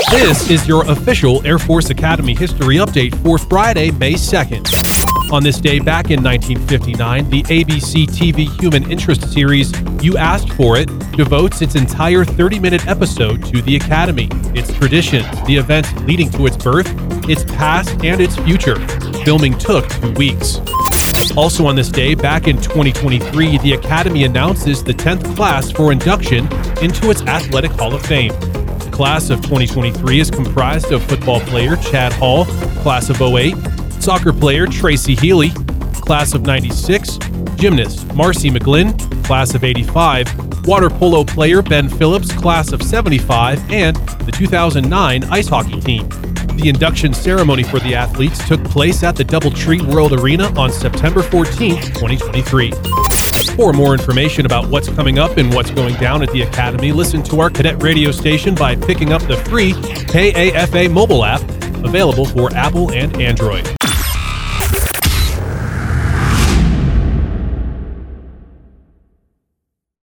This is your official Air Force Academy history update for Friday, May 2nd. On this day back in 1959, the ABC TV Human Interest series You Asked For It devotes its entire 30-minute episode to the Academy, its traditions, the events leading to its birth, its past, and its future. Filming took 2 weeks. Also on this day, back in 2023, the Academy announces the 10th class for induction into its Athletic Hall of Fame. The class of 2023 is comprised of football player Chad Hall, class of 08, soccer player Tracy Healy, class of 96, gymnast Marcy McGlynn, class of 85, water polo player Ben Phillips, class of 75, and the 2009 ice hockey team. The induction ceremony for the athletes took place at the DoubleTree World Arena on September 14, 2023. For more information about what's coming up and what's going down at the Academy, listen to our cadet radio station by picking up the free KAFA mobile app, available for Apple and Android.